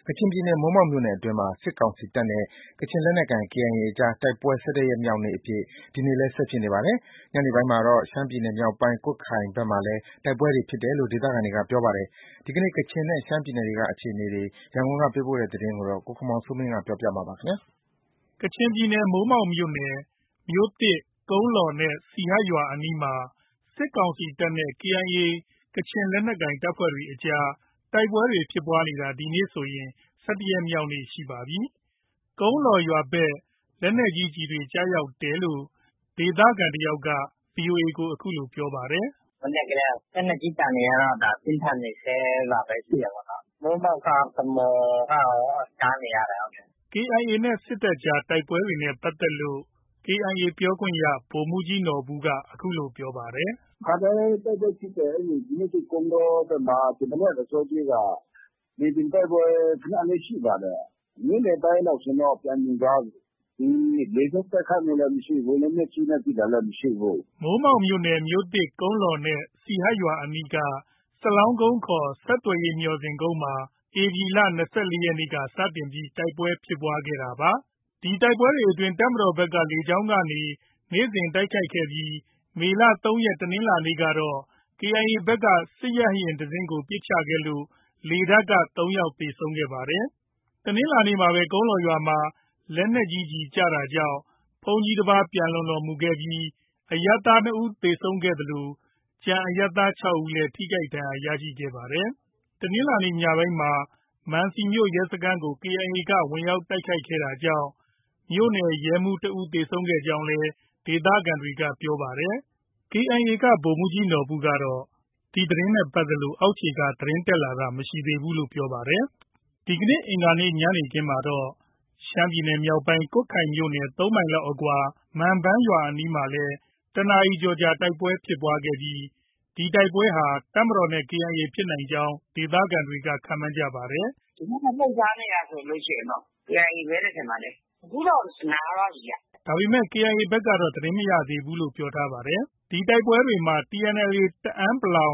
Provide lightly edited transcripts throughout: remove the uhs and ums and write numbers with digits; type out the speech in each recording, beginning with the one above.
ကချင်ပြည်နယ်၊ မိုးမောက်မြို့နယ်အတွင်းမှာ စစ်ကောင်စီတပ်နဲ့ ကချင်လက်နက်ကိုင် KIA အကြား တိုက်ပွဲ ၁၁ ရက်မြောက်နေ့အဖြစ် ဒီနေ့လည်း ဆက်ဖြစ်နေပါတယ်။ ညနေပိုင်းမှာတော့ ရှမ်းပြည်နယ်မြောက်ပိုင်း ကွတ်ခိုင်ဘက်မှာလည်း တိုက်ပွဲတွေဖြစ်တယ်လို့ ဒေသခံတွေက ပြောပါတယ်။ ဒီကနေ့ ကချင်နဲ့ ရှမ်းပြည်နယ်က အခြေအနေတွေ ရန်ကုန်ကပေးပို့တဲ့သတင်းကို ကိုခင်မောင်စိုးမင်း ပြောပြပါမယ်။ ကချင်ပြည်နယ်၊ မိုးမောက်မြို့နယ် မြို့သစ်၊ ကုန်းလောနဲ့ စီဟတ်ရွာအနီးမှာ စစ်ကောင်စီတပ်နဲ့ KIA ကချင်လက်နက်ကိုင်အဖွဲ့တွေအကြား တိုက်ပွဲတွေဖြစ်နေတာ ဒီနေ့ဆိုရင် ၁၁ ရက်မြောက်နေ့ရှိပါပြီ။ ကုန်းလောရွာဘက် လက်နက်ကြီးကျည်တွေ ကျရောက်တယ်လို့ ဒေသခံတယောက်က VOA ကို အခုလို ပြောပါတယ်။ “မနက်ကတည်းက လက်နက်ကြီးသံတွေကတော့ ပြင်းထန်နေဆဲပါပဲ ရှိတာပေါ့နော်။ မိုးမောက်က ဗန်းမော်ကရော ကြားနေရတယ်။ KIA နဲ့ စစ်တပ်ကြား တိုက်ပွဲတွေနဲ့ ပတ်သက်လို့ KIA ပြောခွင့်ရ ဗိုလ်မှူးကြီးနော်ဘူက အခုလို ပြောပါတယ်။ “ခါတိုင်းတိုက်ပွဲဖြစ်တယ်။ မြို့သစ်၊ ကုန်းလောဘက်မှာ ဒီမနက်အစောကြီးက မြေပြင်တိုက်ပွဲ ခနလေးရှိပါတယ်။ နေ့လယ်ပိုင်းလောက်ဆိုရင်တော့ ပြန်ငြိမ်သွားပြီ။ လေကြောင်းတိုက်ခိုက်မှုလည်း မရှိဘူး။ လက်နက်ကြီးနဲ့ ပစ်တာလည်း မရှိဘူး။” မိုးမောက်မြို့နယ် မြို့သစ်၊ ကုန်းလောနဲ့ စီဟတ်ရွာအနီးက စလောင်းကုန်းခေါ် ဆက်သွယ်ရေးမျှော်စင်ကုန်းမှာ ဧပြီလ ၂၄ ရက်နေ့က စတင်ပြီး တိုက်ပွဲဖြစ်ခဲ့တာပါ။ ဒီတိုက်ပွဲအတွင်း တပ်မတော်ဘက်က လေကြောင်းကနေ နေ့စဉ်တိုက်ခိုက်ခဲ့ပြီး မေလ ၃ ရက် တနင်္လာနေ့ကတော့ KIA ဘက်က စစ်ရဟတ်ယာဉ်တစီးကို ပစ်ချခဲ့လို့ လေတပ်က ၃ ယောက် သေဆုံးခဲ့ပါတယ်။ တနင်္လာနေ့မှာပဲ ကုန်းလောရွာမှာ လက်နက်ကြီးကျည်ကျတာကြောင့် ဘုန်းကြီးတစ်ပါး ပျံလွန်တော်မူခဲ့ပြီး အရပ်သား ၂ ဦး သေဆုံးခဲ့သလို ကျန်အရပ်သား ၆ ဦးလည်း ထိခိုက်ဒဏ်ရာရခဲ့ပါတယ်။ တနင်္လာနေ့ညပိုင်းမှာ မံစီမြို့ရဲစခန်းကို KIA က ဝင်ရောက်တိုက်ခိုက်ခဲ့တာကြောင့် မြို့နယ်ရဲမှူး တစ်ဦးသေဆုံးခဲ့ကြောင်းလည်း ဒေသခံတွေက ပြောပါတယ်။ KIA က ဗိုလ်မှူးကြီးနော်ဘူကတော့ ဒီသတင်းနဲ့ပတ်သက်လို့ အောက်ခြေက သတင်းတက်လာတာ မရှိသေးဘူးလို့ ပြောပါတယ်။ ဒီကနေ့ အင်္ဂါနေ့ ညနေခင်းမှာတော့ ရှမ်းပြည်နယ်မြောက်ပိုင်း ကွတ်ခိုင်မြို့နဲ့ ၃ မိုင်လောက်အကွာ မန်ပန်းရွာအနီးမှာလည်း ၁ နာရီကျော်ကြာ တိုက်ပွဲဖြစ်ခဲ့ပြီး ဒီတိုက်ပွဲဟာ တပ်မတော်နဲ့ KIA ဖြစ်နိုင်ကြောင်း ဒေသခံတွေက ခန့်မှန်းကြပါတယ်။ “ကျနော်တို့ လှုပ်ရှားနေတာဆိုရင်တော့ KIA ပဲလို့ ထင်ပါတယ်။ အခုတော့ နားသွားပြီဗျ။ ” ဒါပေမဲ့ KIA ဘက်ကတော့ သတင်းမရသေးဘူးလို့ ပြောထားပါတယ်။ ဒီတိုက်ပွဲတွေမှာ TNLA တအန်း ၊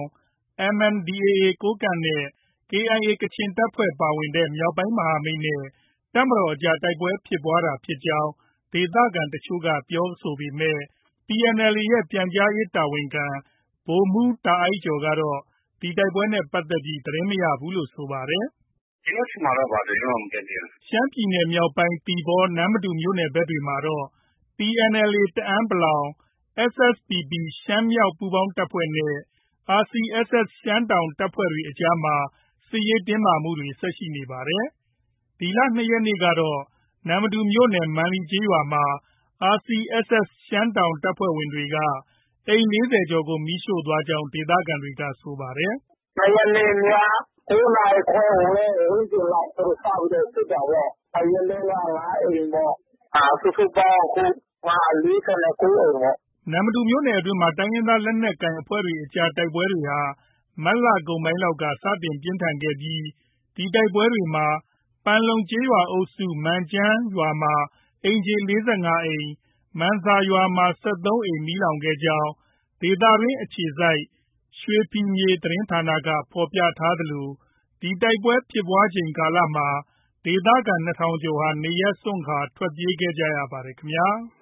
MNDAA ကိုးကန့်နဲ့ KIA ကချင်တပ်ဖွဲ့ပါဝင်တဲ့ မြောက်ပိုင်းမဟာမိတ်နဲ့ တပ်မတော်အကြား တိုက်ပွဲဖြစ်တာဖြစ်ကြောင်း ဒေသခံတချို့က ပြောဆိုပေမဲ့ TNLA ရဲ့ ပြန်ကြားရေးတာဝန်ခံ ဗိုလ်မှူးတာအိုက်ကျော်ကတော့ ဒီတိုက်ပွဲနဲ့ပတ်သက်ပြီး သတင်းမရဘူးလို့ ပြောပါတယ်။ “ကျနော့ဆီမှာတော့ ဘာသတင်းမှ မတက်သေးဘူး။” ရှမ်းပြည်နယ်မြောက်ပိုင်း သီပေါ၊ နမ္မတူမြို့နယ်ဘက်တွေမှာတော့ TNLA တအန်း ၊ SSPP ရှမ်းမြောက်ပူးပေါင်းတပ်ဖွဲ့နဲ့ RCSS ရှမ်းတောင်တပ်ဖွဲ့အကြားမှာ စစ်ရေးတင်းမာမှုတွေ ဆက်ရှိနေပါတယ်။ ဒီလ ၂ ရက်နေ့ကတော့ နမ္မတူမြို့နယ် မန်လီကျေးရွာမှာ RCSS ရှမ်းတောင်တပ်ဖွဲ့တွေက အိမ် ၄၀ ကျော်ကို မီးရှို့သွားကြောင်း ဒေသခံတွေက ဆိုပါတယ်။ “၂ ရက်နေ့ည ၉ နာရီခွဲဝန်းကျင်လောက် သူတို့ စပြီးတော့ ရှို့တာပေါ့။ အရင်တုန်းက ၅ အိမ်ပေါ့။ စုစုပေါင်း အခု ၄၉ အိမ်ပေါ့။ ” နမ္မတူမြို့နယ်အတွင်းမှာ တိုင်းရင်းသားလက်နက်ကိုင်အဖွဲ့တွေအကြား တိုက်ပွဲတွေဟာ မတ်လကုန်ပိုင်းလောက်က စတင်ပြင်းထန်ခဲ့ပြီး ဒီတိုက်ပွဲတွေမှာ ပန်လုံကျေးရွာအုပ်စု မန်ကျန်းရွာမှာ အိမ်ခြေ ၄၅ အိမ်၊ မန်ဆာရွာမှာ ၁၃ အိမ် မီးလောင်ခဲ့ကြောင်း ဒေသတွင်းအခြေစိုက် ရွှေဖီမြေသတင်းဌာနက ဖော်ပြထားသလို ဒီတိုက်ပွဲဖြစ်ချိန်ကာလမှာ ဒေသခံ ၂,၀၀၀ ကျော်ဟာ နေရပ်စွန့်ခွာ ထွက်ပြေးခဲ့ကြရပါတယ်ခင်ဗျာ။